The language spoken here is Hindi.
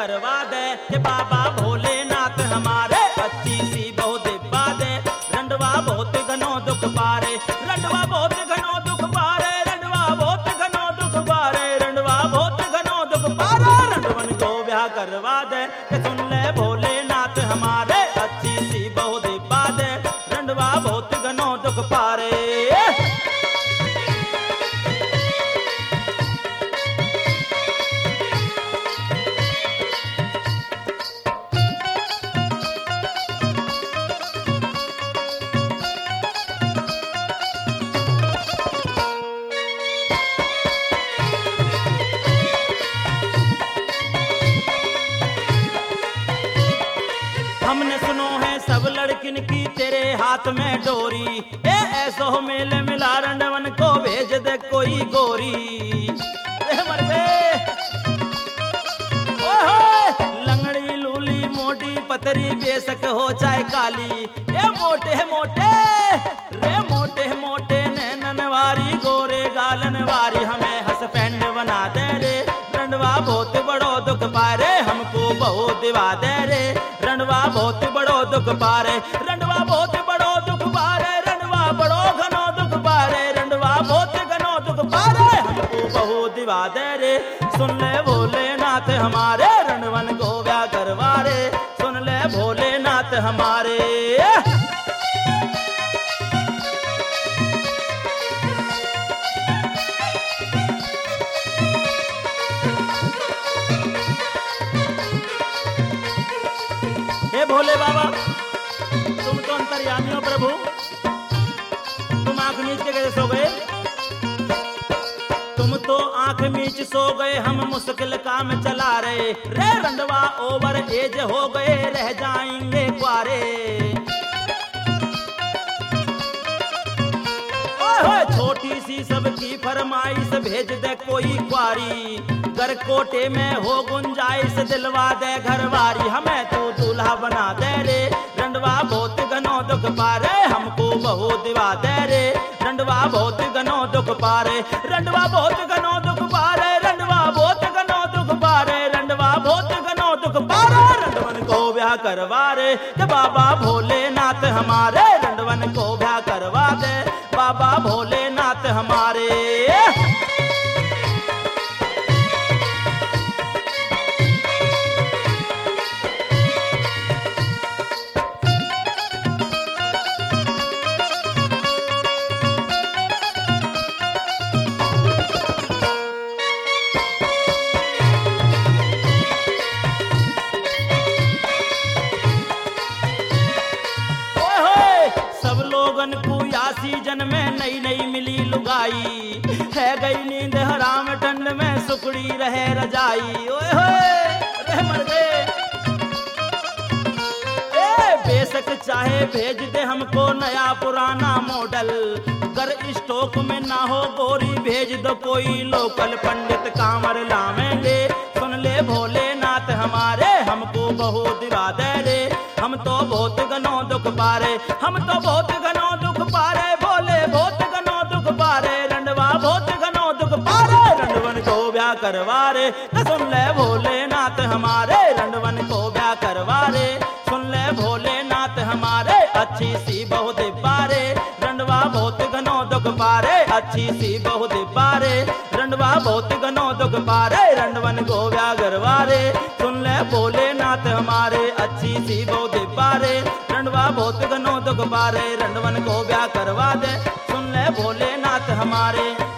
करवा दे कि बाबा भोलेनाथ हमारे अच्छी सी बहुत दिब्बा दे। रंडवा बहुत घनो दुख पारे, रंडवा बहुत घनो दुख पारे, रंडवा बहुत घनो दुख पारे, रंडवा बहुत घनो दुख पारे। रंडवन को ब्याह करवा दे कि सुन ले भोलेनाथ हमारे अच्छी सी बहुत दिब्बा दे। रंडवा बहुत घनो दुख पारे। हमने सुनो है सब लड़किन की तेरे हाथ में डोरी, ए ऐसो मेल मिला रंडवन को भेज दे कोई गोरी। मर गए लंगड़ी लूली मोटी पतरी बेशक हो चाहे काली, ए मोटे मोटे रे मोटे मोटे नैनन वारी गोरे गालन वारी हमें हसबैंड बना दे रे। रंडवा बहुत बड़ो दुख पारे हमको बहुत दिवा दे रे। रंडवा बहुत बड़ो दुख पारे, रंडवा बहुत बड़ो दुख पारे, रंडवा बड़ो घनो दुख पारे, रंडवा बहुत घनो दुख पारे हमको बहुत दिवा दे रे। सुन ले भोलेनाथ हमारे रंडवन को ब्याह करवा रे। सुन ले भोलेनाथ हमारे। हे भोले बाबा तुम तो अंतर्यामी हो प्रभु, तुम आंख मीच के कैसे सो गए? तुम तो आंख मीच सो गए, हम मुश्किल काम चला रहे रे। रंडवा ओवर एज हो गए रह जाएंगे कुआरे। छोटी सी सबकी फरमाइश भेज दे कोई कुआरी, घर कोटे में हो गुंजाइश दिलवा दे घरवारी हमें तू दूल्हा बना दे रे। रंडवा बहुत घनो दुख पारे हमको बहुत दिवा दे रे। रंडवा बहुत घनो दुख पारे, रंडवा बहुत घनो दुख पारे, रंडवा बहुत घनो दुख पारे, रंडवा बहुत घनो दुख पारे। रंडवन को ब्याह करवा रे कि बाबा भोलेनाथ हमारे। रंडवन को ब्याह करवा दे बाबा भोलेनाथ हमारे। सीजन में नई नई मिली लुगाई है, गई नींद हराम ठंड में सुखड़ी रहे रजाई। ओए होए मर गए। बेशक चाहे भेज दे हमको नया पुराना मॉडल, कर स्टॉक में ना हो गोरी भेज दो कोई लोकल पंडित कांवर लावेंगे। सुन ले भोलेनाथ हमारे हमको बहुत दिवा दे रे। हम तो बहुत घनो दुख पारे, हम तो बहुत घनो दुख पारे, भोले बहुत घनो दुख पारे, रंडवा बहुत घनो दुख पारे। रंडवन को ब्याह करवा रे सुन ले भोलेनाथ हमारे। रंडवन को ब्याह करवा रे सुन ले भोलेनाथ हमारे। अच्छी सी बहुत बारे रंडवा बहुत घनो दुख पारे, अच्छी सी बहुत बारे रंडवा बहुत घनो दुख पारे। रंडवन को ब्याह करवा रे सुन ले भोलेनाथ हमारे। अच्छी सी बहुत बारे रंडवा बहुत घनो दुख पारे। रंडवन को ब्याह करवा दे सुन ले भोलेनाथ हमारे।